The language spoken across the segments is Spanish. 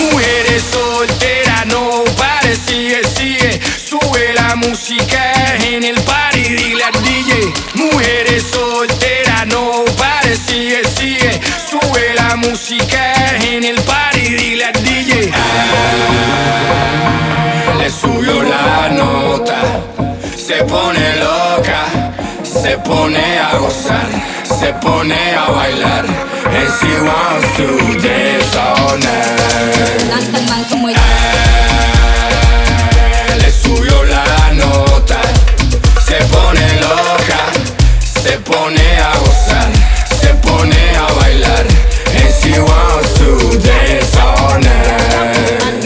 Mujeres solteras, no pares, sigue, sigue. Sube la música en el party, dile al DJ. Mujeres solteras, no pares, sigue, sigue. Sube la música en el party, dile al DJ. Le subió la nota, se pone loca, se pone a gozar, se pone a bailar. And she wants to dance all night. Le subió la nota, se pone loca, se pone a gozar, se pone a bailar. And she wants to dance all night.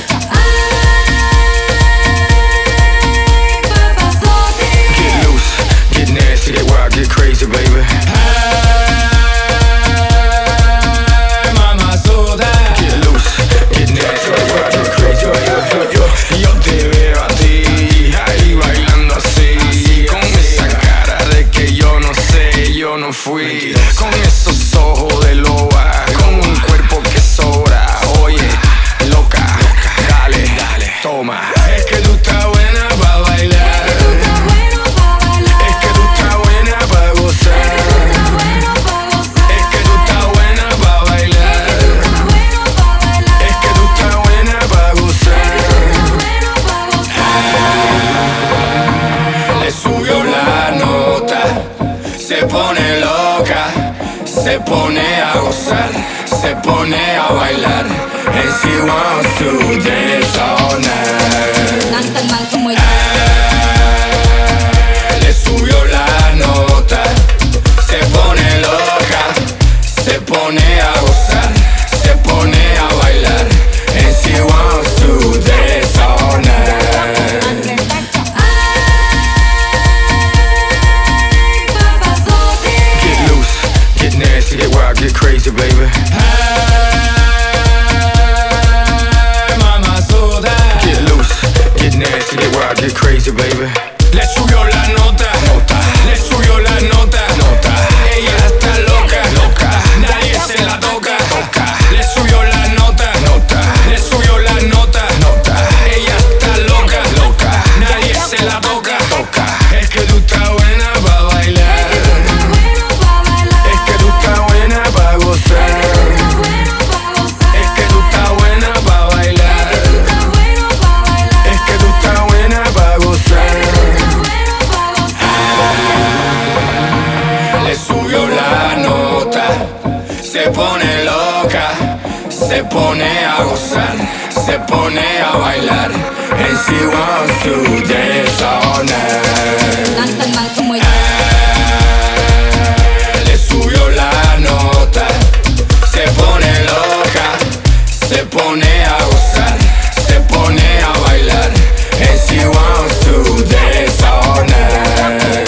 Get loose, get nasty, get wild, get crazy, baby. Fui con esos ojos de loba, con un cuerpo que sobra. Oye, loca, dale, dale, toma. Es que tú estás buena pa' bailar. Es que tú estás buena pa' gozar. Es que tú estás buena pa' bailar. Es que tú estás buena pa' gozar. Le subió la nota, se pone loca, se pone a gozar, se pone a bailar. And she wants to dance all night. Le subió la nota, se pone loca, se pone a gozar, se pone a bailar. And she wants to dance all night. Get wild, get crazy, baby. Mama soda. Get loose, get nasty, get wild, get crazy, baby. Le subió la nota, nota. Le subió la nota, nota. Ella está loca, loca. Nadie se la toca, toca. Le subió la nota, nota. Le subió la nota, nota. Ella está loca, loca. Nadie se la toca, toca. Es que tú estás buena pa' bailar. Se pone loca, se pone a gozar, se pone a bailar. And she wants to dance all night. Le subió la nota, se pone loca, se pone a gozar, se pone a bailar. And she wants to dance all night.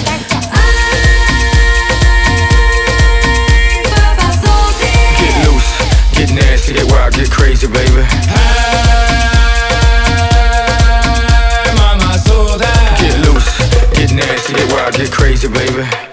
Get wild, get crazy, baby. Mama soda. Get loose, get nasty, get wild, get crazy, baby.